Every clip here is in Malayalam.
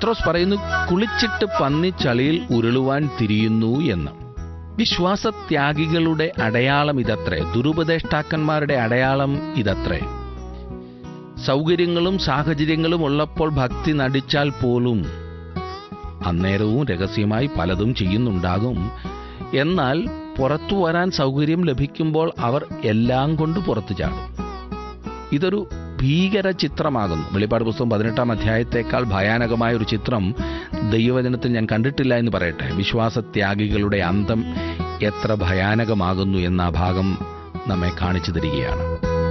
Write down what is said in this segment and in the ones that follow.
പത്രോസ് പറയുന്നു, കുളിച്ചിട്ട് പന്നി ചളിയിൽ ഉരുളുവാൻ തിരിയുന്നു എന്ന്. വിശ്വാസത്യാഗികളുടെ അടയാളം ഇതത്രേ, ദുരുപദേഷ്ടാക്കന്മാരുടെ അടയാളം ഇതത്രേ. സൗകര്യങ്ങളും സാഹചര്യങ്ങളും ഉള്ളപ്പോൾ ഭക്തി നടിച്ചാൽ പോലും അന്നേരവും രഹസ്യമായി പലതും ചെയ്യുന്നുണ്ടാകും. എന്നാൽ പുറത്തു വരാൻ സൗകര്യം ലഭിക്കുമ്പോൾ അവർ എല്ലാം കൊണ്ട് പുറത്തു ചാടും. ഇതൊരു ഭീകര ചിത്രമാകുന്നു. വെളിപ്പാട് പുസ്തകം 18-ാം അധ്യായത്തേക്കാൾ ഭയാനകമായ ഒരു ചിത്രം ദൈവവചനത്തിൽ ഞാൻ കണ്ടിട്ടില്ല എന്ന് പറയട്ടെ. വിശ്വാസത്യാഗികളുടെ അന്തം എത്ര ഭയാനകമാകുന്നു എന്ന ആ ഭാഗം നമ്മെ കാണിച്ചു തരികയാണ്.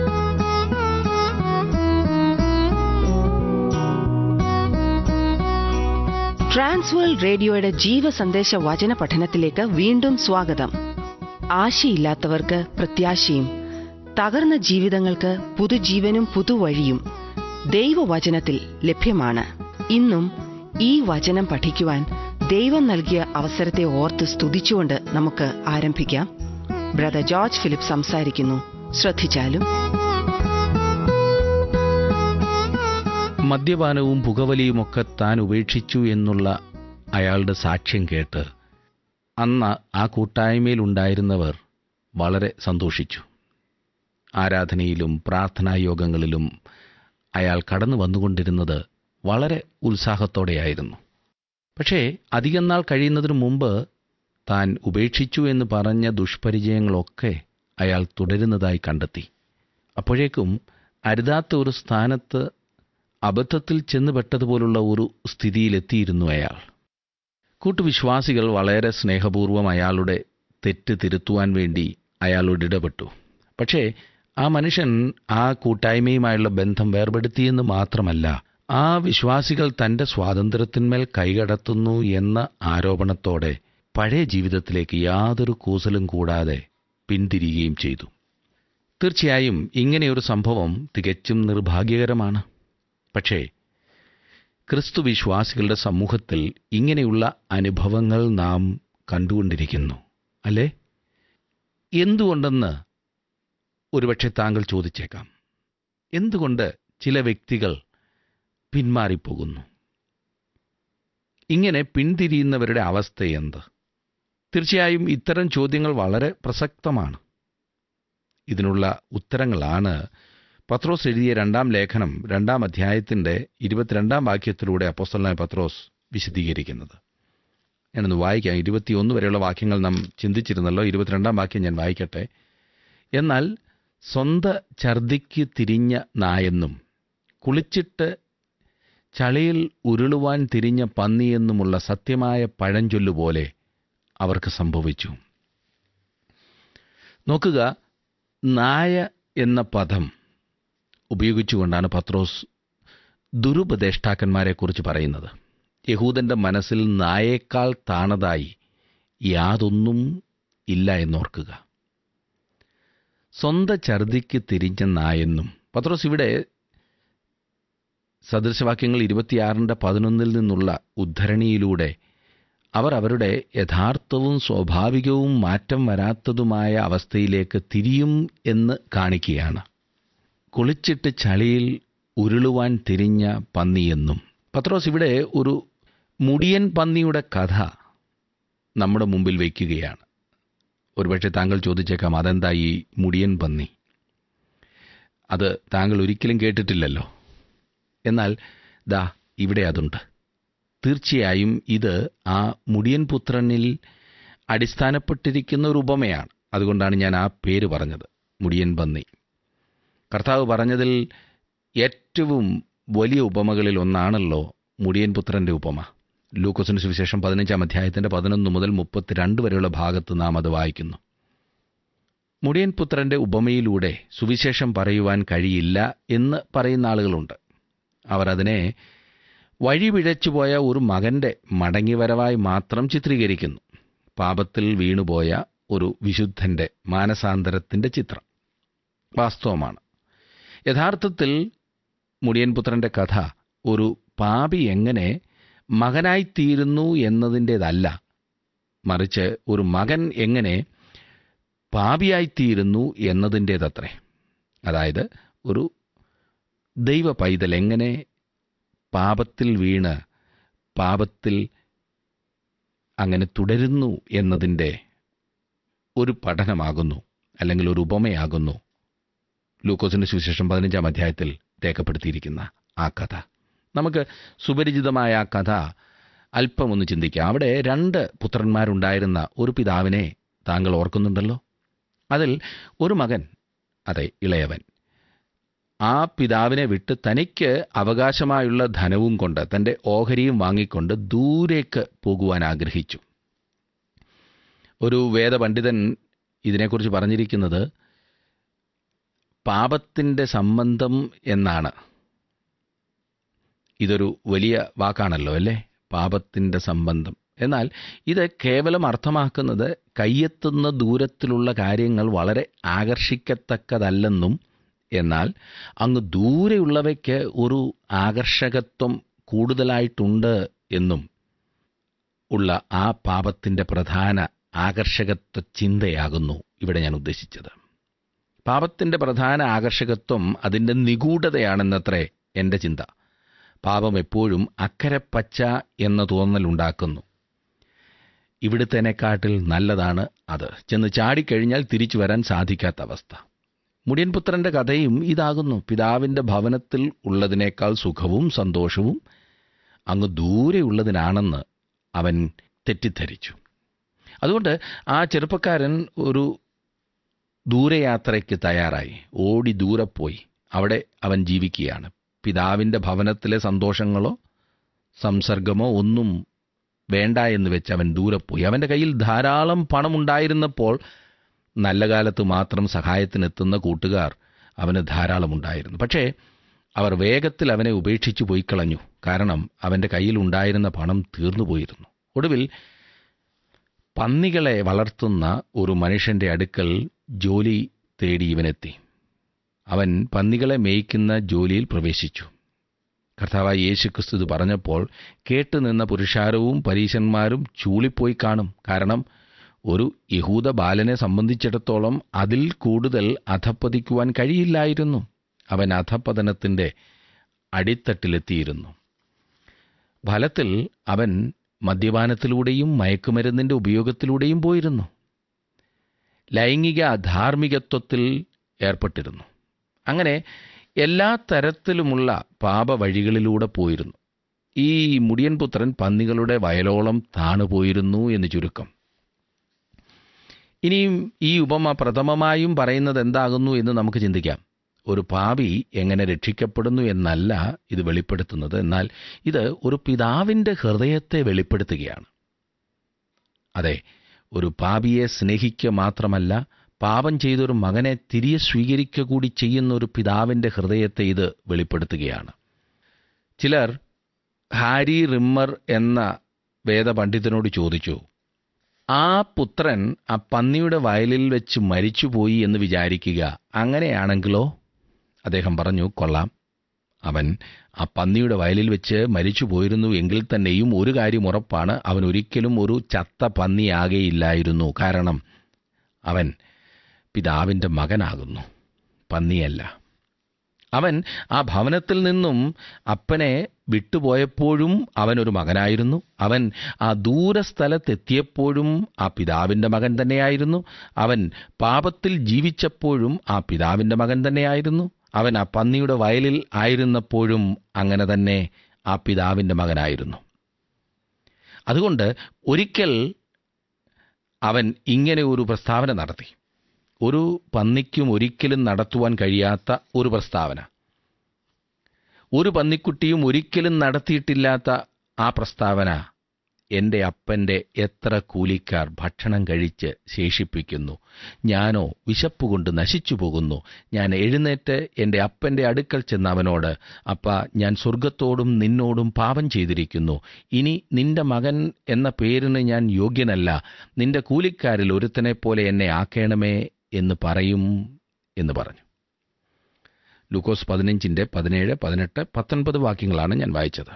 ട്രാൻസ്വേൾഡ് റേഡിയോയുടെ ജീവസന്ദേശ വചന പഠനത്തിലേക്ക് വീണ്ടും സ്വാഗതം. ആശയില്ലാത്തവർക്ക് പ്രത്യാശയും, തകർന്ന ജീവിതങ്ങൾക്ക് പുതുജീവനും പുതുവഴിയും ദൈവവചനത്തിൽ ലഭ്യമാണ്. ഇന്നും ഈ വചനം പഠിക്കുവാൻ ദൈവം നൽകിയ അവസരത്തെ ഓർത്ത് സ്തുതിച്ചുകൊണ്ട് നമുക്ക് ആരംഭിക്കാം. ബ്രദർ ജോർജ് ഫിലിപ്പ് സംസാരിക്കുന്നു. ശ്രദ്ധിച്ചാലും. മദ്യപാനവും പുകവലിയുമൊക്കെ താൻ ഉപേക്ഷിച്ചു എന്നുള്ള അയാളുടെ സാക്ഷ്യം കേട്ട് അന്ന് ആ കൂട്ടായ്മയിലുണ്ടായിരുന്നവർ വളരെ സന്തോഷിച്ചു. ആരാധനയിലും പ്രാർത്ഥനായോഗങ്ങളിലും അയാൾ കടന്നു വന്നുകൊണ്ടിരുന്നത് വളരെ ഉത്സാഹത്തോടെയായിരുന്നു. പക്ഷേ അധികം നാൾ കഴിയുന്നതിനു മുമ്പ് താൻ ഉപേക്ഷിച്ചു എന്ന് പറഞ്ഞ ദുഷ്പരിചയങ്ങളൊക്കെ അയാൾ തുടരുന്നതായി കണ്ടെത്തി. അപ്പോഴേക്കും അരുതാത്ത ഒരു സ്ഥാനത്ത് അബദ്ധത്തിൽ ചെന്നുപെട്ടതുപോലുള്ള ഒരു സ്ഥിതിയിലെത്തിയിരുന്നു അയാൾ. കൂട്ടുവിശ്വാസികൾ വളരെ സ്നേഹപൂർവ്വം അയാളുടെ തെറ്റ് തിരുത്തുവാൻ വേണ്ടി അയാളോട് ഇടപെട്ടു. പക്ഷേ ആ മനുഷ്യൻ ആ കൂട്ടായ്മയുമായുള്ള ബന്ധം വേർപെടുത്തിയെന്ന് മാത്രമല്ല, ആ വിശ്വാസികൾ തൻ്റെ സ്വാതന്ത്ര്യത്തിന്മേൽ കൈകടത്തുന്നു എന്ന ആരോപണത്തോടെ പഴയ ജീവിതത്തിലേക്ക് യാതൊരു കൂസലും കൂടാതെ പിന്തിരിയുകയും ചെയ്തു. തീർച്ചയായും ഇങ്ങനെയൊരു സംഭവം തികച്ചും നിർഭാഗ്യകരമാണ്. പക്ഷേ ക്രിസ്തു വിശ്വാസികളുടെ സമൂഹത്തിൽ ഇങ്ങനെയുള്ള അനുഭവങ്ങൾ നാം കണ്ടുകൊണ്ടിരിക്കുന്നു, അല്ലേ? എന്തുകൊണ്ടെന്ന് ഒരുപക്ഷെ താങ്കൾ ചോദിച്ചേക്കാം. എന്തുകൊണ്ട് ചില വ്യക്തികൾ പിന്മാറിപ്പോകുന്നു? ഇങ്ങനെ പിന്തിരിയുന്നവരുടെ അവസ്ഥ എന്ത്? തീർച്ചയായും ഇത്തരം ചോദ്യങ്ങൾ വളരെ പ്രസക്തമാണ്. ഇതിനുള്ള ഉത്തരങ്ങളാണ് പത്രോസ് എഴുതിയ 2-ാം ലേഖനം 2-ാം അധ്യായത്തിൻ്റെ 22-ാം വാക്യത്തിലൂടെ അപ്പോസ്തലനായ പത്രോസ് വിശദീകരിക്കുന്നത്. ഞാനൊന്ന് വായിക്കാം. 21 വരെയുള്ള വാക്യങ്ങൾ നാം ചിന്തിച്ചിരുന്നല്ലോ. 22-ാം വാക്യം ഞാൻ വായിക്കട്ടെ. എന്നാൽ സ്വന്ത ഛർദിക്ക് തിരിഞ്ഞ നായെന്നും കുളിച്ചിട്ട് ചളിയിൽ ഉരുളുവാൻ തിരിഞ്ഞ പന്നിയെന്നുമുള്ള സത്യമായ പഴഞ്ചൊല്ലുപോലെ അവർക്ക് സംഭവിച്ചു. നോക്കുക, നായ എന്ന പദം ഉപയോഗിച്ചുകൊണ്ടാണ് പത്രോസ് ദുരുപദേഷ്ടാക്കന്മാരെക്കുറിച്ച് പറയുന്നത്. യഹൂദന്റെ മനസ്സിൽ നായേക്കാൾ താണതായി യാതൊന്നും ഇല്ല എന്നോർക്കുക. സ്വന്ത ഛർദിക്ക് തിരിഞ്ഞ നായെന്നും പത്രോസ് ഇവിടെ സദൃശവാക്യങ്ങൾ 26:11 നിന്നുള്ള ഉദ്ധരണിയിലൂടെ അവർ അവരുടെ യഥാർത്ഥവും സ്വാഭാവികവും മാറ്റം വരാത്തതുമായ അവസ്ഥയിലേക്ക് തിരിയും എന്ന് കാണിക്കുകയാണ്. കുളിച്ചിട്ട് ചളിയിൽ ഉരുളുവാൻ തിരിഞ്ഞ പന്നിയെന്നും. പത്രോസ് ഇവിടെ ഒരു മുടിയൻ പന്നിയുടെ കഥ നമ്മുടെ മുമ്പിൽ വയ്ക്കുകയാണ്. ഒരുപക്ഷെ താങ്കൾ ചോദിച്ചേക്കാം, അതെന്താ ഈ മുടിയൻ പന്നി? അത് താങ്കൾ ഒരിക്കലും കേട്ടിട്ടില്ലല്ലോ. എന്നാൽ ദാ ഇവിടെ അതുണ്ട്. തീർച്ചയായും ഇത് ആ മുടിയൻ പുത്രനിൽ അടിസ്ഥാനപ്പെട്ടിരിക്കുന്ന ഒരു ഉപമയാണ്. അതുകൊണ്ടാണ് ഞാൻ ആ പേര് പറഞ്ഞത്, മുടിയൻ പന്നി. കർത്താവ് പറഞ്ഞതിൽ ഏറ്റവും വലിയ ഉപമകളിൽ ഒന്നാണല്ലോ മുടിയൻ പുത്രൻ്റെ ഉപമ. ലൂക്കോസിന്റെ സുവിശേഷം 15-ാം അധ്യായത്തിൻ്റെ 11 മുതൽ 32 വരെയുള്ള ഭാഗത്ത് നാം അത് വായിക്കുന്നു. മുടിയൻ പുത്രൻ്റെ ഉപമയിലൂടെ സുവിശേഷം പറയുവാൻ കഴിയില്ല എന്ന് പറയുന്ന ആളുകളുണ്ട്. അവർ അതിനെ വഴിപിഴച്ചുപോയ ഒരു മകൻ്റെ മടങ്ങിവരവായി മാത്രം ചിത്രീകരിക്കുന്നു. പാപത്തിൽ വീണുപോയ ഒരു വിശുദ്ധൻ്റെ മാനസാന്തരത്തിൻ്റെ ചിത്രം. വാസ്തവമാണ്. യഥാർത്ഥത്തിൽ മുടിയൻ പുത്രൻ്റെ കഥ ഒരു പാപി എങ്ങനെ മകനായിത്തീരുന്നു എന്നതിൻ്റേതല്ല, മറിച്ച് ഒരു മകൻ എങ്ങനെ പാപിയായിത്തീരുന്നു എന്നതിൻ്റേതത്രേ. അതായത് ഒരു ദൈവ പൈതൽ എങ്ങനെ പാപത്തിൽ വീണ് പാപത്തിൽ അങ്ങനെ തുടരുന്നു എന്നതിൻ്റെ ഒരു പഠനമാകുന്നു, അല്ലെങ്കിൽ ഒരു ഉപമയാകുന്നു ലൂക്കോസിന്റെ സുവിശേഷം 15-ാം അധ്യായത്തിൽ രേഖപ്പെടുത്തിയിരിക്കുന്ന ആ കഥ. നമുക്ക് സുപരിചിതമായ ആ കഥ അല്പമൊന്ന് ചിന്തിക്കാം. അവിടെ 2 പുത്രന്മാരുണ്ടായിരുന്ന ഒരു പിതാവിനെ താങ്കൾ ഓർക്കുന്നുണ്ടല്ലോ. അതിൽ ഒരു മകൻ, അതെ ഇളയവൻ, ആ പിതാവിനെ വിട്ട് തനിക്ക് അവകാശമായുള്ള ധനവും കൊണ്ട്, തൻ്റെ ഓഹരിയും വാങ്ങിക്കൊണ്ട് ദൂരേക്ക് പോകുവാൻ ആഗ്രഹിച്ചു. ഒരു വേദപണ്ഡിതൻ ഇതിനെക്കുറിച്ച് പറഞ്ഞിരിക്കുന്നത് പാപത്തിൻ്റെ സംബന്ധം എന്നാണ്. ഇതൊരു വലിയ വാക്കാണല്ലോ അല്ലേ, പാപത്തിൻ്റെ സംബന്ധം. എന്നാൽ ഇത് കേവലം അർത്ഥമാക്കുന്നത് കയ്യെത്തുന്ന ദൂരത്തിലുള്ള കാര്യങ്ങൾ വളരെ ആകർഷിക്കത്തക്കതല്ലെന്നും, എന്നാൽ അങ്ങ് ദൂരെയുള്ളവയ്ക്ക് ഒരു ആകർഷകത്വം കൂടുതലായിട്ടുണ്ട് എന്നും ഉള്ള ആ പാപത്തിൻ്റെ പ്രധാന ആകർഷകത്വ ചിന്തയാകുന്നു ഇവിടെ ഞാൻ ഉദ്ദേശിച്ചത്. പാപത്തിൻ്റെ പ്രധാന ആകർഷകത്വം അതിൻ്റെ നിഗൂഢതയാണെന്നത്രേ എൻ്റെ ചിന്ത. പാപം എപ്പോഴും അക്കരെ പച്ച എന്ന തോന്നലുണ്ടാക്കുന്നു. ഇവിടുത്തേനെക്കാട്ടിൽ നല്ലതാണ് അത്, ചെന്ന് ചാടിക്കഴിഞ്ഞാൽ തിരിച്ചു വരാൻ സാധിക്കാത്ത അവസ്ഥ. മുടിയൻപുത്രൻ്റെ കഥയും ഇതാകുന്നു. പിതാവിൻ്റെ ഭവനത്തിൽ ഉള്ളതിനേക്കാൾ സുഖവും സന്തോഷവും അങ്ങ് ദൂരെയുള്ളതിനാണെന്ന് അവൻ തെറ്റിദ്ധരിച്ചു. അതുകൊണ്ട് ആ ചെറുപ്പക്കാരൻ ഒരു ദൂരയാത്രയ്ക്ക് തയ്യാറായി. ഓടി ദൂരെ പോയി അവിടെ അവൻ ജീവിക്കുകയാണ്. പിതാവിൻ്റെ ഭവനത്തിലെ സന്തോഷങ്ങളോ സംസർഗമോ ഒന്നും വേണ്ട എന്ന് വെച്ച് അവൻ ദൂരെ പോയി. അവൻ്റെ കയ്യിൽ ധാരാളം പണമുണ്ടായിരുന്നപ്പോൾ നല്ല കാലത്ത് മാത്രം സഹായത്തിനെത്തുന്ന കൂട്ടുകാർ അവന് ധാരാളമുണ്ടായിരുന്നു. പക്ഷേ അവർ വേഗത്തിൽ അവനെ ഉപേക്ഷിച്ചു പോയി കളഞ്ഞു. കാരണം അവൻ്റെ കയ്യിലുണ്ടായിരുന്ന പണം തീർന്നുപോയിരുന്നു. ഒടുവിൽ പന്നികളെ വളർത്തുന്ന ഒരു മനുഷ്യൻ്റെ അടുക്കൽ ജോലി തേടി ഇവനെത്തി. അവൻ പന്നികളെ മേയ്ക്കുന്ന ജോലിയിൽ പ്രവേശിച്ചു. കർത്താവായ യേശുക്രിസ്തു ഇത് പറഞ്ഞപ്പോൾ കേട്ടുനിന്ന പുരുഷാരവും പരീശന്മാരും ചൂളിപ്പോയി കാണും. കാരണം ഒരു യഹൂദ ബാലനെ സംബന്ധിച്ചിടത്തോളം അതിൽ കൂടുതൽ അധപ്പതിക്കുവാൻ കഴിയില്ലായിരുന്നു. അവൻ അധപ്പതനത്തിൻ്റെ അടിത്തട്ടിലെത്തിയിരുന്നു. ഫലത്തിൽ അവൻ മദ്യപാനത്തിലൂടെയും മയക്കുമരുന്നിൻ്റെ ഉപയോഗത്തിലൂടെയും പോയിരുന്നു. ലൈംഗിക അധാർമികത്വത്തിൽ ഏർപ്പെട്ടിരുന്നു. അങ്ങനെ എല്ലാ തരത്തിലുമുള്ള പാപവഴികളിലൂടെ പോയിരുന്നു. ഈ മുടിയൻപുത്രൻ പന്നികളുടെ വയലോളം താണുപോയിരുന്നു എന്ന് ചുരുക്കം. ഇനിയും ഈ ഉപമ പ്രഥമമായും പറയുന്നത് എന്താകുന്നു എന്ന് നമുക്ക് ചിന്തിക്കാം. ഒരു പാപി എങ്ങനെ രക്ഷിക്കപ്പെടുന്നു എന്നല്ല ഇത് വെളിപ്പെടുത്തുന്നത്, എന്നാൽ ഇത് ഒരു പിതാവിൻ്റെ ഹൃദയത്തെ വെളിപ്പെടുത്തുകയാണ്. അതെ, ഒരു പാപിയെ സ്നേഹിക്കുക മാത്രമല്ല, പാപം ചെയ്തൊരു മകനെ തിരികെ സ്വീകരിക്കുക കൂടി ചെയ്യുന്ന ഒരു പിതാവിൻ്റെ ഹൃദയത്തെ ഇത് വെളിപ്പെടുത്തുകയാണ്. ചിലർ ഹാരി റിമ്മർ എന്ന വേദപണ്ഡിതനോട് ചോദിച്ചു, ആ പുത്രൻ ആ പന്നിയുടെ വയലിൽ വെച്ച് മരിച്ചുപോയി എന്ന് വിചാരിക്കുക, അങ്ങനെയാണെങ്കിലോ? അദ്ദേഹം പറഞ്ഞു, കൊള്ളാം, അവൻ ആ പന്നിയുടെ വയലിൽ വെച്ച് മരിച്ചു പോയിരുന്നു എങ്കിൽ തന്നെയും ഒരു കാര്യം ഉറപ്പാണ്, അവൻ ഒരിക്കലും ഒരു ചത്ത പന്നിയാകെയില്ലായിരുന്നു. കാരണം അവൻ പിതാവിൻ്റെ മകനാകുന്നു, പന്നിയല്ല. അവൻ ആ ഭവനത്തിൽ നിന്നും അപ്പനെ വിട്ടുപോയപ്പോഴും അവനൊരു മകനായിരുന്നു. അവൻ ആ ദൂരസ്ഥലത്തെത്തിയപ്പോഴും ആ പിതാവിൻ്റെ മകൻ തന്നെയായിരുന്നു. അവൻ പാപത്തിൽ ജീവിച്ചപ്പോഴും ആ പിതാവിൻ്റെ മകൻ തന്നെയായിരുന്നു. അവൻ ആ പന്നിയുടെ വയലിൽ ആയിരുന്നപ്പോഴും അങ്ങനെ തന്നെ ആ പിതാവിൻ്റെ മകനായിരുന്നു. അതുകൊണ്ട് ഒരിക്കൽ അവൻ ഇങ്ങനെ ഒരു പ്രസ്താവന നടത്തി. ഒരു പന്നിക്കും ഒരിക്കലും നടത്തുവാൻ കഴിയാത്ത ഒരു പ്രസ്താവന. ഒരു പന്നിക്കുട്ടിയും ഒരിക്കലും നടത്തിയിട്ടില്ലാത്ത ആ പ്രസ്താവന. എൻ്റെ അപ്പൻ്റെ എത്ര കൂലിക്കാർ ഭക്ഷണം കഴിച്ച് ശേഷിപ്പിക്കുന്നു, ഞാനോ വിശപ്പുകൊണ്ട് നശിച്ചു പോകുന്നു. ഞാൻ എഴുന്നേറ്റ് എൻ്റെ അപ്പൻ്റെ അടുക്കൽ ചെന്ന് അവനോട്, അപ്പാ, ഞാൻ സ്വർഗത്തോടും നിന്നോടും പാപം ചെയ്തിരിക്കുന്നു. ഇനി നിന്റെ മകൻ എന്ന പേരിന് ഞാൻ യോഗ്യനല്ല. നിന്റെ കൂലിക്കാരിൽ ഒരുത്തനെപ്പോലെ എന്നെ ആക്കേണമേ എന്ന് പറയും എന്ന് പറഞ്ഞു. ലൂക്കോസ് 15-ന്റെ 17, 18, 19 വാക്യങ്ങളാണ് ഞാൻ വായിച്ചത്.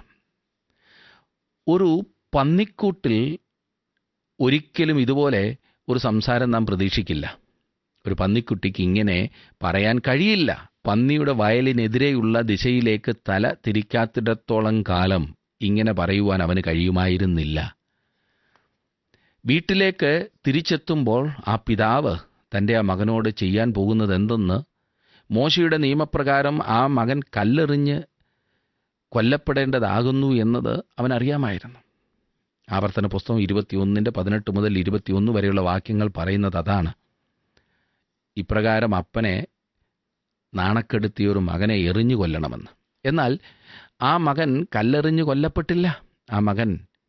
ഒരു പന്നിക്കൂട്ടിൽ ഒരിക്കലും ഇതുപോലെ ഒരു സംസാരം നാം പ്രതീക്ഷിക്കില്ല. ഒരു പന്നിക്കുട്ടിക്ക് ഇങ്ങനെ പറയാൻ കഴിയില്ല. പന്നിയുടെ വയലിനെതിരെയുള്ള ദിശയിലേക്ക് തല തിരിക്കാത്തിടത്തോളം കാലം ഇങ്ങനെ പറയുവാൻ അവന് കഴിയുമായിരുന്നില്ല. വീട്ടിലേക്ക് തിരിച്ചെത്തുമ്പോൾ ആ പിതാവ് തൻ്റെ ആ മകനോട് ചെയ്യാൻ പോകുന്നതെന്തെന്ന്, മോശയുടെ നിയമപ്രകാരം ആ മകൻ കല്ലെറിഞ്ഞ് കൊല്ലപ്പെടേണ്ടതാകുന്നു എന്നത് അവനറിയാമായിരുന്നു. ആവർത്തന പുസ്തകം 21:18 മുതൽ 21 വരെയുള്ള വാക്യങ്ങൾ പറയുന്നത് അതാണ്. ഇപ്രകാരം അപ്പനെ നാണക്കെടുത്തിയൊരു മകനെ എറിഞ്ഞു കൊല്ലണമെന്ന്. എന്നാൽ ആ മകൻ കല്ലെറിഞ്ഞു കൊല്ലപ്പെട്ടില്ല. ആ മകൻ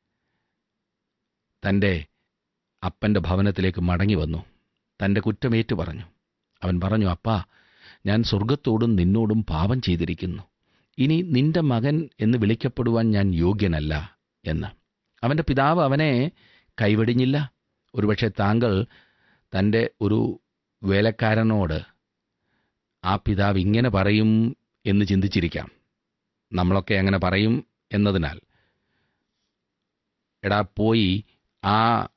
തൻ്റെ അപ്പൻ്റെ ഭവനത്തിലേക്ക് മടങ്ങി വന്നു. തൻ്റെ കുറ്റമേറ്റു പറഞ്ഞു. അവൻ പറഞ്ഞു, അപ്പാ, ഞാൻ സ്വർഗത്തോടും നിന്നോടും പാപം ചെയ്തിരിക്കുന്നു. ഇനി നിന്റെ മകൻ എന്ന് വിളിക്കപ്പെടുവാൻ ഞാൻ യോഗ്യനല്ല എന്ന്. അവൻ്റെ പിതാവ് അവനെ കൈവെടിഞ്ഞില്ല. ഒരുപക്ഷെ താങ്കൾ തൻ്റെ ഒരു വേലക്കാരനോട് ആ പിതാവ് ഇങ്ങനെ പറയും എന്ന് ചിന്തിച്ചിരിക്കാം. നമ്മളൊക്കെ അങ്ങനെ പറയും എന്നതിനാൽ, എടാ പോയി ആ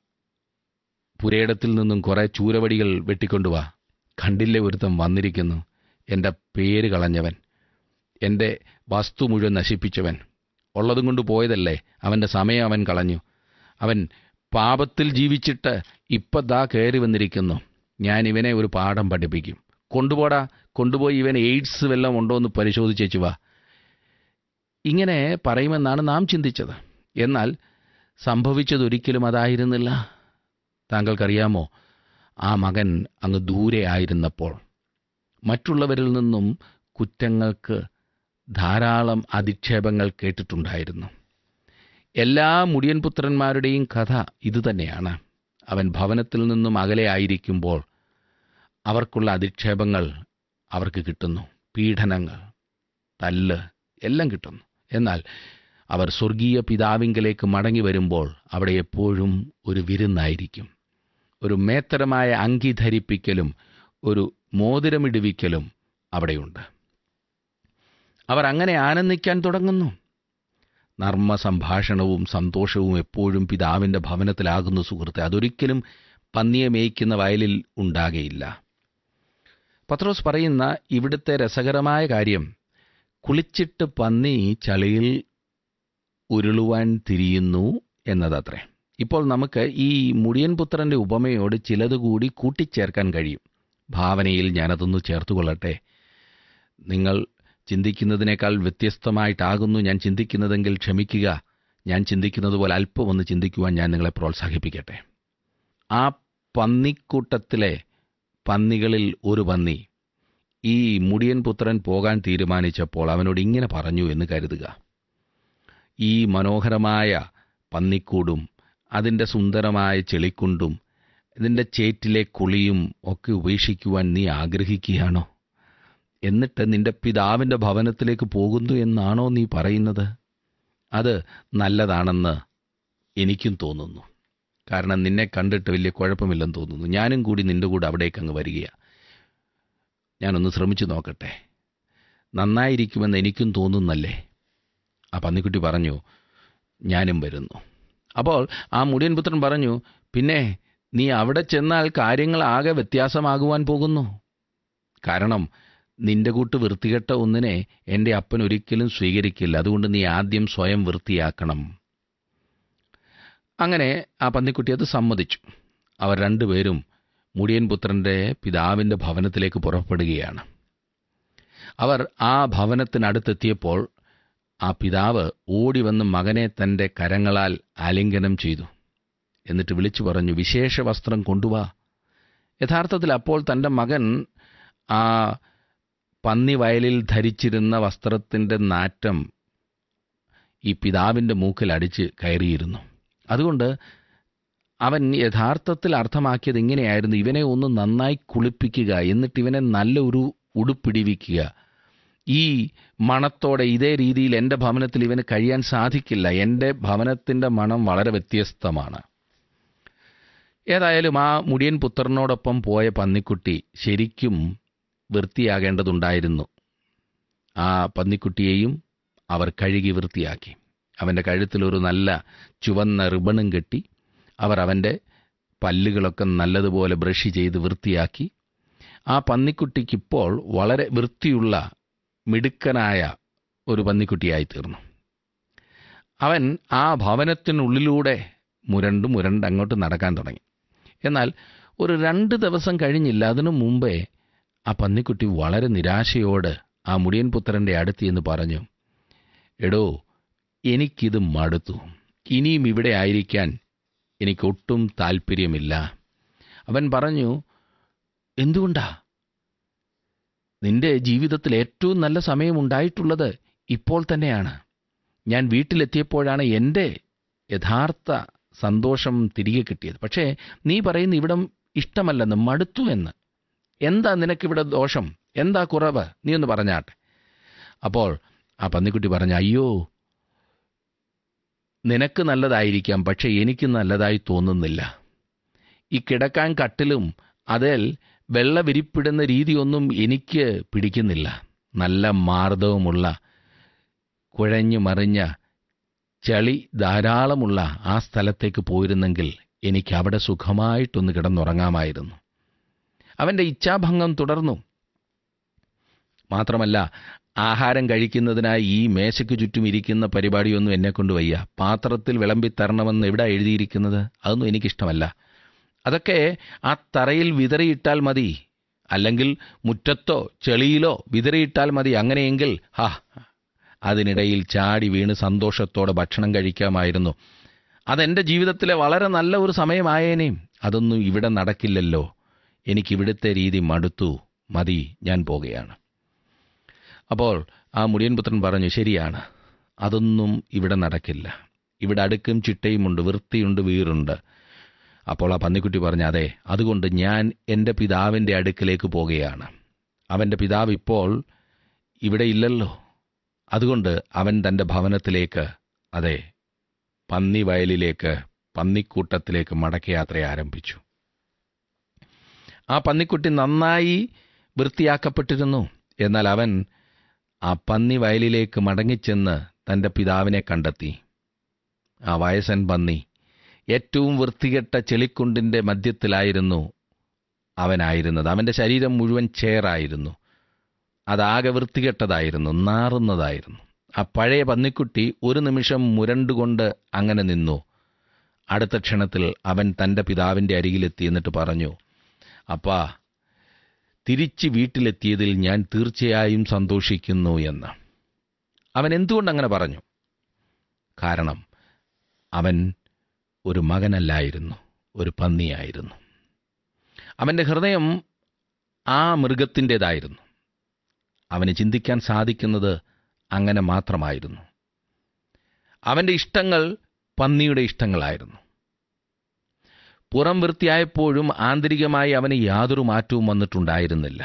പുരയിടത്തിൽ നിന്നും കുറേ ചൂരവടികൾ വെട്ടിക്കൊണ്ടുവാ. കണ്ടില്ലേ, ഒരുത്തൻ വന്നിരിക്കുന്നു, എൻ്റെ പേര് കളഞ്ഞവൻ, എൻ്റെ വസ്തു മുഴുവൻ നശിപ്പിച്ചവൻ. ഉള്ളതും കൊണ്ട് പോയതല്ലേ, അവൻ്റെ സമയം അവൻ കളഞ്ഞു. അവൻ പാപത്തിൽ ജീവിച്ചിട്ട് ഇപ്പം ദാ കയറി വന്നിരിക്കുന്നു. ഞാൻ ഇവനെ ഒരു പാഠം പഠിപ്പിക്കും. കൊണ്ടുപോടാ, കൊണ്ടുപോയി ഇവൻ എയ്ഡ്സ് വല്ലതും ഉണ്ടോ എന്ന് പരിശോധിച്ചേച്ചു വാ. ഇങ്ങനെ പറയുമെന്നാണ് നാം ചിന്തിച്ചത്. എന്നാൽ സംഭവിച്ചതൊരിക്കലും അതായിരുന്നില്ല. താങ്കൾക്കറിയാമോ, ആ മകൻ അങ്ങ് ദൂരെ ആയിരുന്നപ്പോൾ മറ്റുള്ളവരിൽ നിന്നും കുറ്റങ്ങൾക്ക് ധാരാളം അധിക്ഷേപങ്ങൾ കേട്ടിട്ടുണ്ടായിരുന്നു. എല്ലാ മുടിയൻ പുത്രന്മാരുടെയും കഥ ഇതുതന്നെയാണ്. അവൻ ഭവനത്തിൽ നിന്നും അകലെ ആയിരിക്കുമ്പോൾ അവർക്കുള്ള അധിക്ഷേപങ്ങൾ അവർക്ക് കിട്ടുന്നു. പീഡനങ്ങൾ, തല്ല് എല്ലാം കിട്ടുന്നു. എന്നാൽ അവർ സ്വർഗീയ പിതാവിങ്കലേക്ക് മടങ്ങി വരുമ്പോൾ അവിടെ എപ്പോഴും ഒരു വിരുന്നായിരിക്കും. ഒരു മേത്തരമായ അങ്കി ധരിപ്പിക്കലും ഒരു മോതിരമിടുവിക്കലും അവിടെയുണ്ട്. അവർ അങ്ങനെ ആനന്ദിക്കാൻ തുടങ്ങുന്നു. നർമ്മ സംഭാഷണവും സന്തോഷവും എപ്പോഴും പിതാവിൻ്റെ ഭവനത്തിലാകുന്നു സുഹൃത്തെ. അതൊരിക്കലും പന്നിയെ മേയ്ക്കുന്ന വയലിൽ ഉണ്ടാകയില്ല. പത്രോസ് പറയുന്ന ഇവിടുത്തെ രസകരമായ കാര്യം, കുളിച്ചിട്ട് പന്നി ചളിയിൽ ഉരുളുവാൻ തിരിയുന്നു എന്നതത്രേ. ഇപ്പോൾ നമുക്ക് ഈ മുടിയൻ പുത്രൻ്റെ ഉപമയോട് ചിലതുകൂടി കൂട്ടിച്ചേർക്കാൻ കഴിയും. ഭാവനയിൽ ഞാനതൊന്ന് ചേർത്തുകൊള്ളട്ടെ. നിങ്ങൾ ചിന്തിക്കുന്നതിനേക്കാൾ വ്യത്യസ്തമായിട്ടാകുന്നു ഞാൻ ചിന്തിക്കുന്നതെങ്കിൽ ക്ഷമിക്കുക. ഞാൻ ചിന്തിക്കുന്നത് പോലെ അല്പം ഒന്ന് ചിന്തിക്കുവാൻ ഞാൻ നിങ്ങളെ പ്രോത്സാഹിപ്പിക്കട്ടെ. ആ പന്നിക്കൂട്ടത്തിലെ പന്നികളിൽ ഒരു പന്നി ഈ മുടിയൻ പുത്രൻ പോകാൻ തീരുമാനിച്ചപ്പോൾ അവനോട് ഇങ്ങനെ പറഞ്ഞു എന്ന് കരുതുക, ഈ മനോഹരമായ പന്നിക്കൂടും അതിൻ്റെ സുന്ദരമായ ചെളിക്കുണ്ടും ഇതിൻ്റെ ചേറ്റിലെ കുളിയും ഒക്കെ ഉപേക്ഷിക്കുവാൻ നീ ആഗ്രഹിക്കുകയാണോ? എന്നിട്ട് നിന്റെ പിതാവിൻ്റെ ഭവനത്തിലേക്ക് പോകുന്നു എന്നാണോ നീ പറയുന്നത്? അത് നല്ലതാണെന്ന് എനിക്കും തോന്നുന്നു. കാരണം നിന്നെ കണ്ടിട്ട് വലിയ കുഴപ്പമില്ലെന്ന് തോന്നുന്നു. ഞാനും കൂടി നിൻ്റെ കൂടെ അവിടേക്ക് അങ്ങ് വരികയാണ്. ഞാനൊന്ന് ശ്രമിച്ചു നോക്കട്ടെ, നന്നായിരിക്കുമെന്ന് എനിക്കും തോന്നുന്നല്ലേ? ആ പന്നിക്കുട്ടി പറഞ്ഞു, ഞാനും വരുന്നു. അപ്പോൾ ആ മുടിയൻ പുത്രൻ പറഞ്ഞു, പിന്നെ നീ അവിടെ ചെന്നാൽ കാര്യങ്ങൾ ആകെ വ്യത്യാസമാകുവാൻ പോകുന്നു. കാരണം നിന്റെ കൂട്ട് വൃത്തികെട്ട ഒന്നിനെ എൻ്റെ അപ്പൻ ഒരിക്കലും സ്വീകരിക്കില്ല. അതുകൊണ്ട് നീ ആദ്യം സ്വയം വൃത്തിയാക്കണം. അങ്ങനെ ആ പന്നിക്കുട്ടി അത് സമ്മതിച്ചു. അവർ രണ്ടുപേരും മുടിയൻ പുത്രൻ്റെ പിതാവിൻ്റെ ഭവനത്തിലേക്ക് പുറപ്പെടുകയാണ്. അവർ ആ ഭവനത്തിനടുത്തെത്തിയപ്പോൾ ആ പിതാവ് ഓടി വന്ന് മകനെ തൻ്റെ കരങ്ങളാൽ ആലിംഗനം ചെയ്തു. എന്നിട്ട് വിളിച്ചു പറഞ്ഞു, വിശേഷ വസ്ത്രം കൊണ്ടുവാ. യഥാർത്ഥത്തിൽ അപ്പോൾ തൻ്റെ മകൻ ആ പന്നി വയലിൽ ധരിച്ചിരുന്ന വസ്ത്രത്തിൻ്റെ നാറ്റം ഈ പിതാവിൻ്റെ മൂക്കിൽ അടിച്ച് കയറിയിരുന്നു. അതുകൊണ്ട് അവൻ യഥാർത്ഥത്തിൽ അർത്ഥമാക്കിയത് ഇങ്ങനെയായിരുന്നു, ഇവനെ ഒന്ന് നന്നായി കുളിപ്പിക്കുക, എന്നിട്ട് ഇവനെ നല്ല ഒരു ഉടുപ്പിടിവിക്കുക. ഈ മണത്തോടെ ഇതേ രീതിയിൽ എൻ്റെ ഭവനത്തിൽ ഇവന് കഴിയാൻ സാധിക്കില്ല. എൻ്റെ ഭവനത്തിൻ്റെ മണം വളരെ വ്യത്യസ്തമാണ്. ഏതായാലും ആ മുടിയൻ പുത്രനോടൊപ്പം പോയ പന്നിക്കുട്ടി ശരിക്കും വൃത്തിയാകേണ്ടതുണ്ടായിരുന്നു. ആ പന്നിക്കുട്ടിയെയും അവർ കഴുകി വൃത്തിയാക്കി. അവൻ്റെ കഴുത്തിലൊരു നല്ല ചുവന്ന റിബണും കെട്ടി അവർ അവൻ്റെ പല്ലുകളൊക്കെ നല്ലതുപോലെ ബ്രഷ് ചെയ്ത് വൃത്തിയാക്കി. ആ പന്നിക്കുട്ടിക്കിപ്പോൾ വളരെ വൃത്തിയുള്ള മിടുക്കനായ ഒരു പന്നിക്കുട്ടിയായി തീർന്നു. അവൻ ആ ഭവനത്തിനുള്ളിലൂടെ മുരണ്ട് അങ്ങോട്ട് നടക്കാൻ തുടങ്ങി. എന്നാൽ ഒരു 2 ദിവസം കഴിഞ്ഞില്ല, അതിനു മുമ്പേ ആ പന്നിക്കുട്ടി വളരെ നിരാശയോട് ആ മുടിയൻ പുത്രൻ്റെ അടുത്ത് എന്ന് പറഞ്ഞു, എടോ, എനിക്കിത് മടുത്തു, ഇനിയും ഇവിടെ ആയിരിക്കാൻ എനിക്കൊട്ടും താല്പര്യമില്ല. അവൻ പറഞ്ഞു, എന്തുകൊണ്ടാ? നിന്റെ ജീവിതത്തിൽ ഏറ്റവും നല്ല സമയമുണ്ടായിട്ടുള്ളത് ഇപ്പോൾ തന്നെയാണ്. ഞാൻ വീട്ടിലെത്തിയപ്പോഴാണ് എൻ്റെ യഥാർത്ഥ സന്തോഷം തിരികെ കിട്ടിയത്. പക്ഷേ നീ പറയുന്ന ഇവിടം ഇഷ്ടമല്ലെന്ന്, മടുത്തു എന്ന്. എന്താ നിനക്കിവിടെ ദോഷം? എന്താ കുറവ്? നീ ഒന്ന് പറഞ്ഞാട്ടെ. അപ്പോൾ ആ പന്നിക്കുട്ടി പറഞ്ഞു, അയ്യോ, നിനക്ക് നല്ലതായിരിക്കാം, പക്ഷേ എനിക്ക് നല്ലതായി തോന്നുന്നില്ല. ഈ കിടക്കാൻ കട്ടിലും അതിൽ വെള്ള വിരിപ്പിടുന്ന രീതിയൊന്നും എനിക്ക് പിടിക്കുന്നില്ല. നല്ല മാർദ്ദവമുള്ള കുഴഞ്ഞു മറിഞ്ഞ ചളി ധാരാളമുള്ള ആ സ്ഥലത്തേക്ക് പോയിരുന്നെങ്കിൽ എനിക്ക് അവിടെ സുഖമായിട്ടൊന്ന് കിടന്നുറങ്ങാമായിരുന്നു. അവൻ്റെ ഇച്ഛാഭംഗം തുടർന്നു. മാത്രമല്ല, ആഹാരം കഴിക്കുന്നതിനായി ഈ മേശയ്ക്ക് ചുറ്റും ഇരിക്കുന്ന പരിപാടിയൊന്നും എന്നെക്കൊണ്ട് വയ്യ. പാത്രത്തിൽ വിളമ്പിത്തരണമെന്ന് എവിടെ എഴുതിയിരിക്കുന്നത്? അതൊന്നും എനിക്കിഷ്ടമല്ല. അതൊക്കെ ആ തറയിൽ വിതറിയിട്ടാൽ മതി, അല്ലെങ്കിൽ മുറ്റത്തോ ചെളിയിലോ വിതറിയിട്ടാൽ മതി. അങ്ങനെയെങ്കിൽ അതിനിടയിൽ ചാടി വീണ് സന്തോഷത്തോടെ ഭക്ഷണം കഴിക്കാമായിരുന്നു. അതെൻ്റെ ജീവിതത്തിലെ വളരെ നല്ല ഒരു സമയമായേനേം. അതൊന്നും ഇവിടെ നടക്കില്ലല്ലോ. എനിക്കിവിടുത്തെ രീതി മടുത്തു, മതി, ഞാൻ പോകുകയാണ്. അപ്പോൾ ആ മുടിയൻ പുത്രൻ പറഞ്ഞു, ശരിയാണ്, അതൊന്നും ഇവിടെ നടക്കില്ല. ഇവിടെ അടുക്കും ചിട്ടയുമുണ്ട്, വൃത്തിയുണ്ട്, വീറുണ്ട്. അപ്പോൾ ആ പന്നിക്കുട്ടി പറഞ്ഞു, അതെ, അതുകൊണ്ട് ഞാൻ എൻ്റെ പിതാവിൻ്റെ അടുക്കിലേക്ക് പോകുകയാണ്. അവൻ്റെ പിതാവ് ഇപ്പോൾ ഇവിടെ ഇല്ലല്ലോ. അതുകൊണ്ട് അവൻ തൻ്റെ ഭവനത്തിലേക്ക്, അതെ, പന്നി വയലിലേക്ക്, പന്നിക്കൂട്ടത്തിലേക്ക് മടക്കയാത്ര ആരംഭിച്ചു. ആ പന്നിക്കുട്ടി നന്നായി വൃത്തിയാക്കപ്പെട്ടിരുന്നു. എന്നാൽ അവൻ ആ പന്നി വയലിലേക്ക് മടങ്ങിച്ചെന്ന് തൻ്റെ പിതാവിനെ കണ്ടെത്തി. ആ വയസ്സൻ പന്നി ഏറ്റവും വൃത്തികെട്ട ചെളിക്കുണ്ടിൻ്റെ മധ്യത്തിലായിരുന്നു അവനായിരുന്നത്. അവൻ്റെ ശരീരം മുഴുവൻ ചേറായിരുന്നു. അതാകെ വൃത്തികെട്ടതായിരുന്നു, നാറുന്നതായിരുന്നു. ആ പഴയ പന്നിക്കുട്ടി ഒരു നിമിഷം മുരണ്ടുകൊണ്ട് അങ്ങനെ നിന്നു. അടുത്ത ക്ഷണത്തിൽ അവൻ തൻ്റെ പിതാവിൻ്റെ അരികിലെത്തി. എന്നിട്ട് പറഞ്ഞു, അപ്പാ, തിരിച്ച് വീട്ടിലെത്തിയതിൽ ഞാൻ തീർച്ചയായും സന്തോഷിക്കുന്നു എന്ന്. അവൻ എന്തുകൊണ്ടങ്ങനെ പറഞ്ഞു? കാരണം അവൻ ഒരു മകനല്ലായിരുന്നു, ഒരു പന്നിയായിരുന്നു. അവൻ്റെ ഹൃദയം ആ മൃഗത്തിൻ്റേതായിരുന്നു. അവന് ചിന്തിക്കാൻ സാധിക്കുന്നത് അങ്ങനെ മാത്രമായിരുന്നു. അവൻ്റെ ഇഷ്ടങ്ങൾ പന്നിയുടെ ഇഷ്ടങ്ങളായിരുന്നു. പുറം വൃത്തിയായപ്പോഴും ആന്തരികമായി അവന് യാതൊരു മാറ്റവും വന്നിട്ടുണ്ടായിരുന്നില്ല.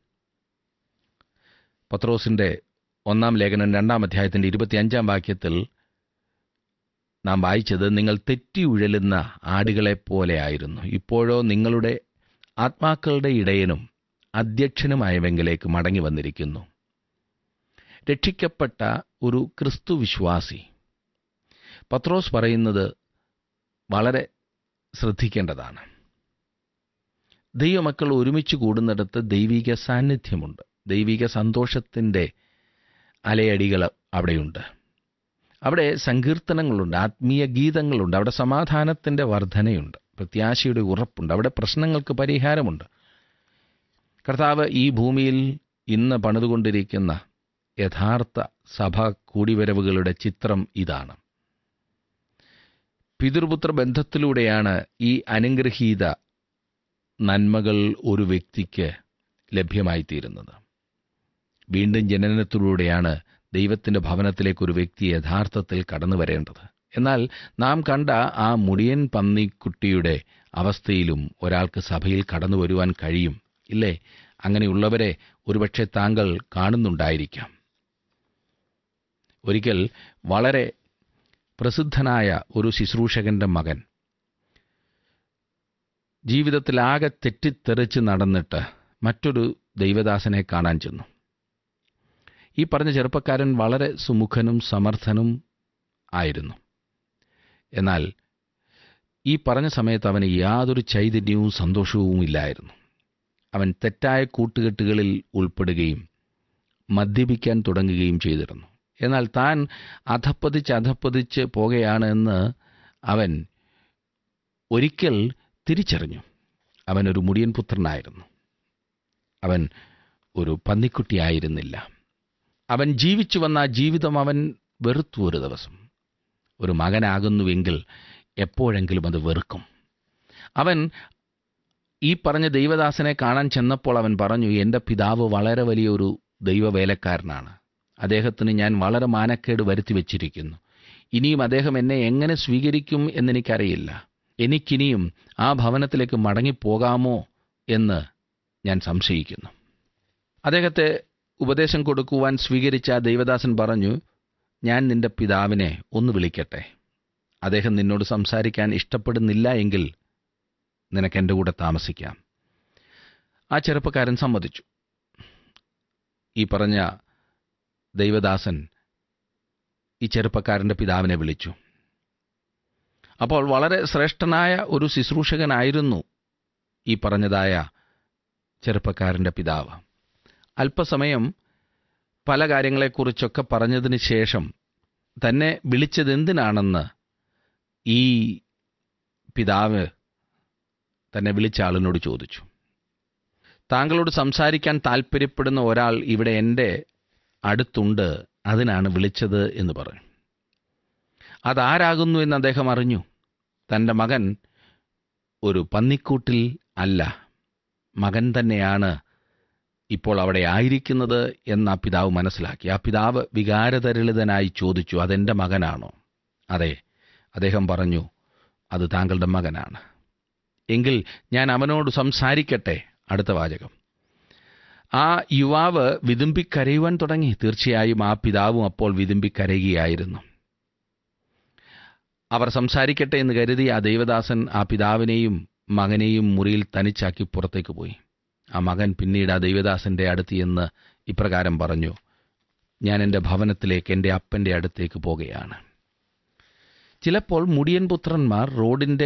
പത്രോസിൻ്റെ 1 ലേഖനം 2 അധ്യായത്തിൻ്റെ 25 വാക്യത്തിൽ നാം വായിച്ചത്, നിങ്ങൾ തെറ്റി ഉഴലുന്ന ആടുകളെപ്പോലെ ആയിരുന്നു. ഇപ്പോഴോ നിങ്ങളുടെ ആത്മാക്കളുടെ ഇടയനും അധ്യക്ഷനുമായവെങ്കിലേക്ക് മടങ്ങി വന്നിരിക്കുന്നു. രക്ഷിക്കപ്പെട്ട ഒരു ക്രിസ്തു വിശ്വാസി പത്രോസ് പറയുന്നത് വളരെ ശ്രദ്ധിക്കേണ്ടതാണ്. ദൈവമക്കൾ ഒരുമിച്ച് കൂടുന്നിടത്ത് ദൈവിക സാന്നിധ്യമുണ്ട്. ദൈവിക സന്തോഷത്തിൻ്റെ അലയടികൾ അവിടെയുണ്ട്. അവിടെ സങ്കീർത്തനങ്ങളുണ്ട്, ആത്മീയ ഗീതങ്ങളുണ്ട്, അവിടെ സമാധാനത്തിൻ്റെ വർധനയുണ്ട്, പ്രത്യാശയുടെ ഉറപ്പുണ്ട്, അവിടെ പ്രശ്നങ്ങൾക്ക് പരിഹാരമുണ്ട്. കർത്താവ് ഈ ഭൂമിയിൽ ഇന്ന് പണിതുകൊണ്ടിരിക്കുന്ന യഥാർത്ഥ സഭ കൂടിവരവുകളുടെ ചിത്രം ഇതാണ്. പിതൃപുത്ര ബന്ധത്തിലൂടെയാണ് ഈ അനുഗ്രഹീത നന്മകൾ ഒരു വ്യക്തിക്ക് ലഭ്യമായിത്തീരുന്നത്. വീണ്ടും ജനനത്തിലൂടെയാണ് ദൈവത്തിൻ്റെ ഭവനത്തിലേക്ക് ഒരു വ്യക്തി യഥാർത്ഥത്തിൽ കടന്നു വരേണ്ടത്. എന്നാൽ നാം കണ്ട ആ മുടിയൻ പന്നിക്കുട്ടിയുടെ അവസ്ഥയിലും ഒരാൾക്ക് സഭയിൽ കടന്നു വരുവാൻ കഴിയും, ഇല്ലേ? അങ്ങനെയുള്ളവരെ ഒരുപക്ഷെ താങ്കൾ കാണുന്നുണ്ടായിരിക്കാം. ഒരിക്കൽ വളരെ പ്രസിദ്ധനായ ഒരു ശുശ്രൂഷകന്റെ മകൻ ജീവിതത്തിലാകെ തെറ്റിത്തെറിച്ച് നടന്നിട്ട് മറ്റൊരു ദൈവദാസനെ കാണാൻ ചെന്നു. ഈ പറഞ്ഞ ചെറുപ്പക്കാരൻ വളരെ സുമുഖനും സമർത്ഥനും ആയിരുന്നു. എന്നാൽ ഈ പറഞ്ഞ സമയത്ത് അവന് യാതൊരു ചൈതന്യവും സന്തോഷവും ഇല്ലായിരുന്നു. അവൻ തെറ്റായ കൂട്ടുകെട്ടുകളിൽ ഉൾപ്പെടുകയും മദ്യപിക്കാൻ തുടങ്ങുകയും ചെയ്തിരുന്നു. എന്നാൽ താൻ അധപ്പതിച്ച് പോകുകയാണ് എന്ന് അവൻ ഒരിക്കൽ തിരിച്ചറിഞ്ഞു. അവനൊരു മുടിയൻ പുത്രനായിരുന്നു. അവൻ ഒരു പന്നിക്കുട്ടിയായിരുന്നില്ല. അവൻ ജീവിച്ചു വന്ന ആ ജീവിതം അവൻ വെറുത്തു. ഒരു ദിവസം ഒരു മകനാകുന്നുവെങ്കിൽ എപ്പോഴെങ്കിലും അത് വെറുക്കും. അവൻ ഈ പറഞ്ഞ ദൈവദാസനെ കാണാൻ ചെന്നപ്പോൾ അവൻ പറഞ്ഞു, എൻ്റെ പിതാവ് വളരെ വലിയൊരു ദൈവവേലക്കാരനാണ്. അദ്ദേഹത്തിന് ഞാൻ വളരെ മാനക്കേട് വരുത്തി വച്ചിരിക്കുന്നു. ഇനിയും അദ്ദേഹം എന്നെ എങ്ങനെ സ്വീകരിക്കും എന്നെനിക്കറിയില്ല. എനിക്കിനിയും ആ ഭവനത്തിലേക്ക് മടങ്ങിപ്പോകാമോ എന്ന് ഞാൻ സംശയിക്കുന്നു. അദ്ദേഹത്തെ ഉപദേശം കൊടുക്കുവാൻ സ്വീകരിച്ച ദൈവദാസൻ പറഞ്ഞു, ഞാൻ നിന്റെ പിതാവിനെ ഒന്ന് വിളിക്കട്ടെ. അദ്ദേഹം നിന്നോട് സംസാരിക്കാൻ ഇഷ്ടപ്പെടുന്നില്ല എങ്കിൽ നിനക്കെൻ്റെ കൂടെ താമസിക്കാം. ആ ചെറുപ്പക്കാരൻ സമ്മതിച്ചു. ഈ പറഞ്ഞ ദൈവദാസൻ ഈ ചെറുപ്പക്കാരൻ്റെ പിതാവിനെ വിളിച്ചു. അപ്പോൾ വളരെ ശ്രേഷ്ഠനായ ഒരു ശുശ്രൂഷകനായിരുന്നു ഈ പറഞ്ഞതായ ചെറുപ്പക്കാരൻ്റെ പിതാവ്. അല്പസമയം പല കാര്യങ്ങളെക്കുറിച്ചൊക്കെ പറഞ്ഞതിന് ശേഷം തന്നെ വിളിച്ചതെന്തിനാണെന്ന് ഈ പിതാവ് തന്നെ വിളിച്ച ആളിനോട് ചോദിച്ചു. താങ്കളോട് സംസാരിക്കാൻ താൽപ്പര്യപ്പെടുന്ന ഒരാൾ ഇവിടെ എൻ്റെ അടുത്തുണ്ട്, അതിനാണ് വിളിച്ചത് എന്ന് പറഞ്ഞു. അതാരാകുന്നു എന്ന് അദ്ദേഹം അറിഞ്ഞു. തൻ്റെ മകൻ ഒരു പന്നിക്കൂട്ടിൽ അല്ല, മകൻ തന്നെയാണ് ഇപ്പോൾ അവിടെ ആയിരിക്കുന്നത് എന്ന് ആ പിതാവ് മനസ്സിലാക്കി. ആ പിതാവ് വികാരതരളിതനായി ചോദിച്ചു, അതെൻ്റെ മകനാണോ? അതെ, അദ്ദേഹം പറഞ്ഞു, അത് താങ്കളുടെ മകനാണ്. എങ്കിൽ ഞാൻ അവനോട് സംസാരിക്കട്ടെ. അടുത്ത വാചകം. ആ യുവാവ് വിതുമ്പിക്കരയുവാൻ തുടങ്ങി. തീർച്ചയായും ആ പിതാവും അപ്പോൾ വിതുമ്പിക്കരയുകയായിരുന്നു. അവർ സംസാരിക്കട്ടെ എന്ന് കരുതി ആ ദൈവദാസൻ ആ പിതാവിനെയും മകനെയും മുറിയിൽ തനിച്ചാക്കി പുറത്തേക്ക് പോയി. ആ മകൻ പിന്നീട് ആ ദൈവദാസന്റെ അടുത്ത് എന്ന് ഇപ്രകാരം പറഞ്ഞു, ഞാൻ എൻ്റെ ഭവനത്തിലേക്ക്, എൻ്റെ അപ്പൻ്റെ അടുത്തേക്ക് പോകുകയാണ്. ചിലപ്പോൾ മുടിയൻ പുത്രന്മാർ റോഡിൻ്റെ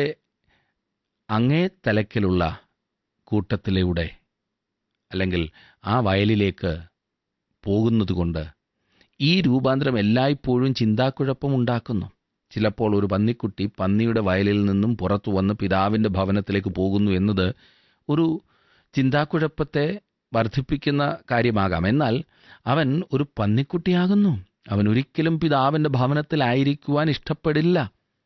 അങ്ങേ തലക്കിലുള്ള കൂട്ടത്തിലൂടെ അല്ലെങ്കിൽ ആ വയലിലേക്ക് പോകുന്നതുകൊണ്ട് ഈ രൂപാന്തരം എല്ലായ്പ്പോഴും ചിന്താക്കുഴപ്പം ഉണ്ടാക്കുന്നു. ചിലപ്പോൾ ഒരു പന്നിക്കുട്ടി പന്നിയുടെ വയലിൽ നിന്നും പുറത്തു വന്ന് പിതാവിൻ്റെ ഭവനത്തിലേക്ക് പോകുന്നു എന്നത് ഒരു ചിന്താക്കുഴപ്പത്തെ വർദ്ധിപ്പിക്കുന്ന കാര്യമാകാം. എന്നാൽ അവൻ ഒരു പന്നിക്കുട്ടിയാകുന്നു. അവൻ ഒരിക്കലും പിതാവിൻ്റെ ഭവനത്തിലായിരിക്കുവാൻ ഇഷ്ടപ്പെടില്ല.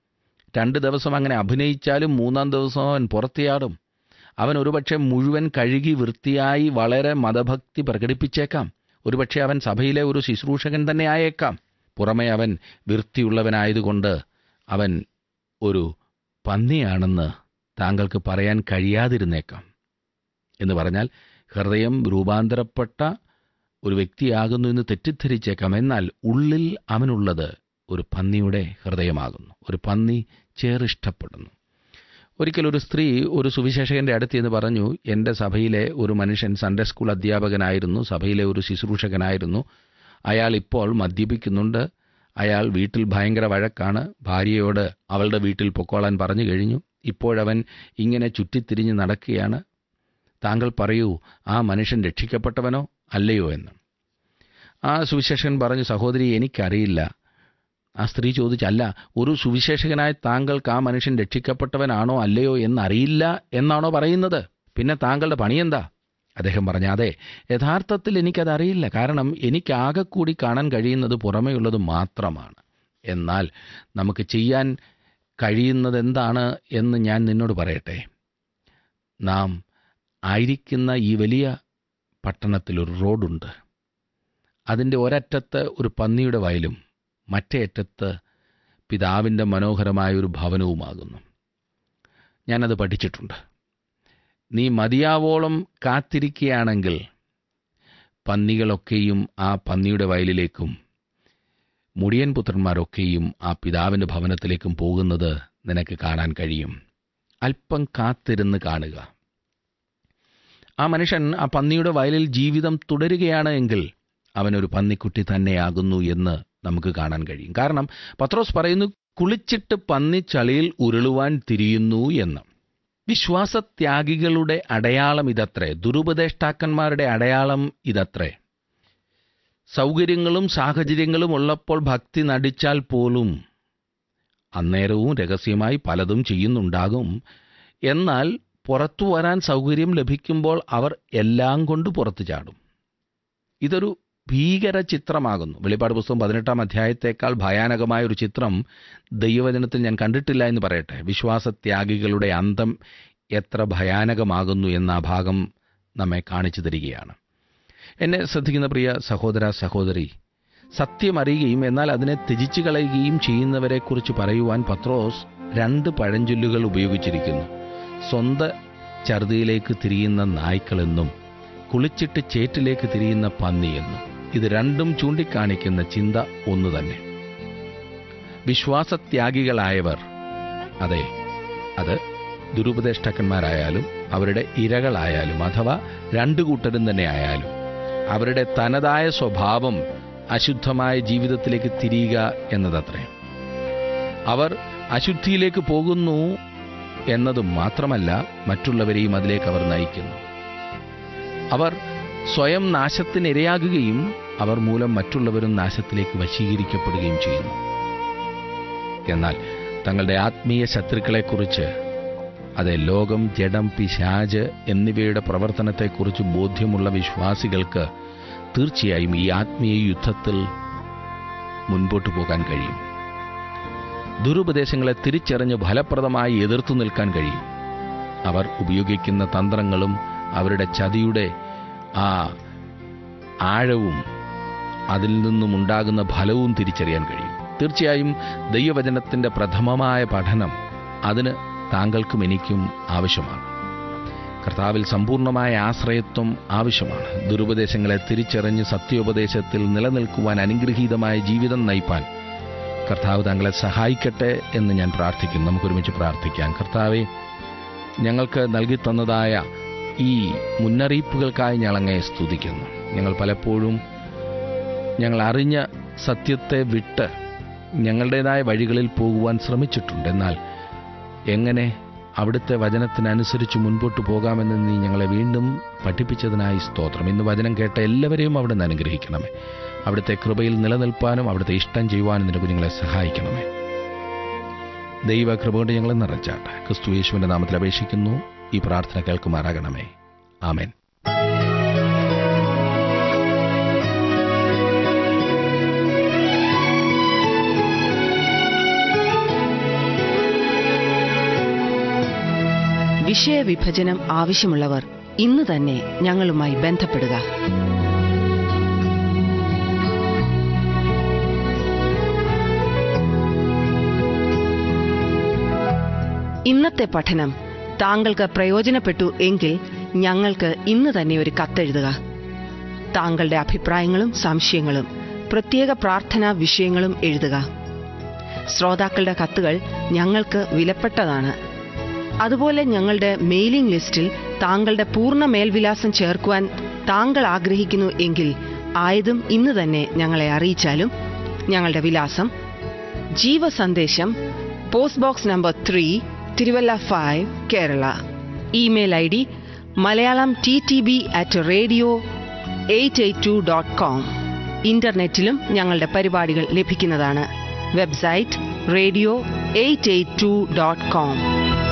2 ദിവസം അങ്ങനെ അഭിനയിച്ചാലും 3-ാം ദിവസം അവൻ പുറത്തിയാടും. അവൻ ഒരുപക്ഷെ മുഴുവൻ കഴുകി വൃത്തിയായി വളരെ മതഭക്തി പ്രകടിപ്പിച്ചേക്കാം. ഒരുപക്ഷെ അവൻ സഭയിലെ ഒരു ശുശ്രൂഷകൻ തന്നെ ആയേക്കാം. പുറമെ അവൻ വൃത്തിയുള്ളവനായതുകൊണ്ട് അവൻ ഒരു പന്നിയാണെന്ന് താങ്കൾക്ക് പറയാൻ കഴിയാതിരുന്നേക്കാം. എന്ന് പറഞ്ഞാൽ ഹൃദയം രൂപാന്തരപ്പെട്ട ഒരു വ്യക്തിയാകുന്നു എന്ന് തെറ്റിദ്ധരിച്ചേക്കാം. എന്നാൽ ഉള്ളിൽ അവനുള്ളത് ഒരു പന്നിയുടെ ഹൃദയമാകുന്നു. ഒരു പന്നി ചേറിഷ്ടപ്പെടുന്നു. ഒരിക്കൽ ഒരു സ്ത്രീ ഒരു സുവിശേഷകന്റെ അടുത്ത് എന്ന് പറഞ്ഞു, എൻ്റെ സഭയിലെ ഒരു മനുഷ്യൻ സൺഡേ സ്കൂൾ അധ്യാപകനായിരുന്നു, സഭയിലെ ഒരു ശുശ്രൂഷകനായിരുന്നു. അയാൾ ഇപ്പോൾ മദ്യപിക്കുന്നുണ്ട്. അയാൾ വീട്ടിൽ ഭയങ്കര വഴക്കാണ്. ഭാര്യയോട് അവളുടെ വീട്ടിൽ പൊക്കോളാൻ പറഞ്ഞു കഴിഞ്ഞു. ഇപ്പോഴവൻ ഇങ്ങനെ ചുറ്റിത്തിരിഞ്ഞ് നടക്കുകയാണ്. താങ്കൾ പറയൂ, ആ മനുഷ്യൻ രക്ഷിക്കപ്പെട്ടവനോ അല്ലയോ എന്ന്. ആ സുവിശേഷകൻ പറഞ്ഞു, സഹോദരി, എനിക്കറിയില്ല. ആ സ്ത്രീ ചോദിച്ചല്ല, ഒരു സുവിശേഷകനായ താങ്കൾക്ക് ആ മനുഷ്യൻ രക്ഷിക്കപ്പെട്ടവനാണോ അല്ലയോ എന്നറിയില്ല എന്നാണോ പറയുന്നത്? പിന്നെ താങ്കളുടെ പണിയെന്താ? അദ്ദേഹം പറഞ്ഞു, അതെ, യഥാർത്ഥത്തിൽ എനിക്കതറിയില്ല. കാരണം എനിക്കാകെ കൂടി കാണാൻ കഴിയുന്നത് പുറമേയുള്ളത് മാത്രമാണ്. എന്നാൽ നമുക്ക് ചെയ്യാൻ കഴിയുന്നതെന്താണ് എന്ന് ഞാൻ നിന്നോട് പറയട്ടെ. നാം ആയിരിക്കുന്ന ഈ വലിയ പട്ടണത്തിലൊരു റോഡുണ്ട്. അതിൻ്റെ ഒരറ്റത്ത് ഒരു പന്നിയുടെ വയലും മറ്റേ അറ്റത്ത് പിതാവിൻ്റെ മനോഹരമായൊരു ഭവനവുമാകുന്നു. ഞാനത് പഠിച്ചിട്ടുണ്ട്. നീ മതിയാവോളം കാത്തിരിക്കുകയാണെങ്കിൽ പന്നികളൊക്കെയും ആ പന്നിയുടെ വയലിലേക്കും മുടിയൻ പുത്രന്മാരൊക്കെയും ആ പിതാവിൻ്റെ ഭവനത്തിലേക്കും പോകുന്നത് നിനക്ക് കാണാൻ കഴിയും. അല്പം കാത്തിരുന്ന് കാണുക. ആ മനുഷ്യൻ ആ പന്നിയുടെ വയലിൽ ജീവിതം തുടരുകയാണ് എങ്കിൽ അവനൊരു പന്നിക്കുട്ടി തന്നെയാകുന്നു എന്ന് നമുക്ക് കാണാൻ കഴിയും. കാരണം പത്രോസ് പറയുന്നു, കുളിച്ചിട്ട് പന്നി ചളിയിൽ ഉരുളുവാൻ തിരിയുന്നു എന്ന്. വിശ്വാസത്യാഗികളുടെ അടയാളം ഇതത്രേ. ദുരുപദേഷ്ടാക്കന്മാരുടെ അടയാളം ഇതത്രേ. സൗകര്യങ്ങളും സാഹചര്യങ്ങളും ഉള്ളപ്പോൾ ഭക്തി നടിച്ചാൽ പോലും അന്നേരവും രഹസ്യമായി പലതും ചെയ്യുന്നുണ്ടാകും. എന്നാൽ പുറത്തു വരാൻ സൗകര്യം ലഭിക്കുമ്പോൾ അവർ എല്ലാം കൊണ്ട് പുറത്തു ചാടും. ഇതൊരു ഭീകര ചിത്രമാകുന്നു. വെളിപ്പാട് പുസ്തകം 18-ാം അധ്യായത്തേക്കാൾ ഭയാനകമായ ഒരു ചിത്രം ദൈവവചനത്തിൽ ഞാൻ കണ്ടിട്ടില്ല എന്ന് പറയട്ടെ. വിശ്വാസത്യാഗികളുടെ അന്തം എത്ര ഭയാനകമാകുന്നു എന്ന ആ ഭാഗം നമ്മെ കാണിച്ചു തരികയാണ്. എന്നെ ശ്രദ്ധിക്കുന്ന പ്രിയ സഹോദര സഹോദരി, സത്യം അറിയുകയും എന്നാൽ അതിനെ ത്യജിച്ചു കളയുകയും ചെയ്യുന്നവരെക്കുറിച്ച് പറയുവാൻ പത്രോസ് 2 പഴഞ്ചൊല്ലുകൾ ഉപയോഗിച്ചിരിക്കുന്നു. സ്വന്തം ഛർദിയിലേക്ക് തിരിയുന്ന നായ്ക്കളെന്നും കുളിച്ചിട്ട് ചേറ്റിലേക്ക് തിരിയുന്ന പന്നിയെന്നും. ഇത് രണ്ടും ചൂണ്ടിക്കാണിക്കുന്ന ചിന്ത ഒന്നു തന്നെ. വിശ്വാസത്യാഗികളായവർ, അതെ, അത് ദുരുപദേഷ്ടാക്കന്മാരായാലും അവരുടെ ഇരകളായാലും അഥവാ 2 കൂട്ടരും തന്നെ ആയാലും അവരുടെ തനതായ സ്വഭാവം അശുദ്ധമായ ജീവിതത്തിലേക്ക് തിരിയുക എന്നതത്രേ. അവർ അശുദ്ധിയിലേക്ക് പോകുന്നു എന്നത് മാത്രമല്ല, മറ്റുള്ളവരെയും അതിലേക്ക് അവർ നയിക്കുന്നു. അവർ സ്വയം നാശത്തിനിരയാകുകയും അവർ മൂലം മറ്റുള്ളവരും നാശത്തിലേക്ക് വശീകരിക്കപ്പെടുകയും ചെയ്യുന്നു. എന്നാൽ തങ്ങളുടെ ആത്മീയ ശത്രുക്കളെക്കുറിച്ച്, അതെ, ലോകം, ജഡം, പിശാച് എന്നിവയുടെ പ്രവർത്തനത്തെക്കുറിച്ച് ബോധ്യമുള്ള വിശ്വാസികൾക്ക് തീർച്ചയായും ഈ ആത്മീയ യുദ്ധത്തിൽ മുൻപോട്ട് പോകാൻ കഴിയും. ദുരുപദേശങ്ങളെ തിരിച്ചറിഞ്ഞ് ഫലപ്രദമായി എതിർത്തു നിൽക്കാൻ കഴിയും. അവർ ഉപയോഗിക്കുന്ന തന്ത്രങ്ങളും അവരുടെ ചതിയുടെ ആ ആഴവും അതിൽ നിന്നുമുണ്ടാകുന്ന ഫലവും തിരിച്ചറിയാൻ കഴിയും. തീർച്ചയായും ദൈവവചനത്തിൻ്റെ പ്രഥമമായ പഠനം അതിന് താങ്കൾക്കും എനിക്കും ആവശ്യമാണ്. കർത്താവിൽ സമ്പൂർണ്ണമായ ആശ്രയത്വം ആവശ്യമാണ്. ദുരുപദേശങ്ങളെ തിരിച്ചറിഞ്ഞ് സത്യോപദേശത്തിൽ നിലനിൽക്കുവാൻ അനുഗ്രഹീതമായ ജീവിതം നയിപ്പാൻ കർത്താവ് താങ്കളെ സഹായിക്കട്ടെ എന്ന് ഞാൻ പ്രാർത്ഥിക്കുന്നു. നമുക്കൊരുമിച്ച് പ്രാർത്ഥിക്കാം. കർത്താവെ, ഞങ്ങൾക്ക് നൽകി തന്നതായ ഈ മുന്നറിയിപ്പുകൾക്കായി ഞങ്ങളങ്ങേ സ്തുതിക്കുന്നു. ഞങ്ങൾ പലപ്പോഴും ഞങ്ങൾ അറിഞ്ഞ സത്യത്തെ വിട്ട് ഞങ്ങളുടേതായ വഴികളിൽ പോകുവാൻ ശ്രമിച്ചിട്ടുണ്ട്. എന്നാൽ എങ്ങനെ അവിടുത്തെ വചനത്തിനനുസരിച്ച് മുൻപോട്ട് പോകാമെന്ന് നീ ഞങ്ങളെ വീണ്ടും പഠിപ്പിച്ചതിനായി സ്തോത്രം. ഇന്ന് വചനം കേട്ട എല്ലാവരെയും അവിടെ നിന്ന് അനുഗ്രഹിക്കണമേ. അവിടുത്തെ കൃപയിൽ നിലനിൽപ്പാനും അവിടുത്തെ ഇഷ്ടം ചെയ്യുവാനും നിന്റെ കുഞ്ഞുങ്ങളെ സഹായിക്കണമേ. ദൈവ കൃപ കൊണ്ട് ഞങ്ങളെ നിറച്ചാട്ടെ. ക്രിസ്തു യേശുവിൻ്റെ നാമത്തിൽ അപേക്ഷിക്കുന്നു. ഈ പ്രാർത്ഥന കേൾക്കുമാറാകണമേ. ആമേൻ. വിഷയവിഭജനം ആവശ്യമുള്ളവർ ഇന്ന് തന്നെ ഞങ്ങളുമായി ബന്ധപ്പെടുക. ഇന്നത്തെ പഠനം താങ്കൾക്ക് പ്രയോജനപ്പെട്ടു എങ്കിൽ ഞങ്ങൾക്ക് ഇന്ന് തന്നെ ഒരു കത്തെഴുതുക. താങ്കളുടെ അഭിപ്രായങ്ങളും സംശയങ്ങളും പ്രത്യേക പ്രാർത്ഥനാ വിഷയങ്ങളും എഴുതുക. ശ്രോതാക്കളുടെ കത്തുകൾ ഞങ്ങൾക്ക് വിലപ്പെട്ടതാണ്. അതുപോലെ ഞങ്ങളുടെ മെയിലിംഗ് ലിസ്റ്റിൽ താങ്കളുടെ പൂർണ്ണ മേൽവിലാസം ചേർക്കുവാൻ താങ്കൾ ആഗ്രഹിക്കുന്നു എങ്കിൽ ആയതും ഇന്ന് തന്നെ ഞങ്ങളെ അറിയിച്ചാലും. ഞങ്ങളുടെ വിലാസം: Jeevasandesham, post box number 3, Thiruvalla 5, Kerala. Email ID malayalam@radio882.com. ഇന്റർനെറ്റിലും ഞങ്ങളുടെ പരിപാടികൾ ലഭിക്കുന്നതാണ്. Website radio882.com.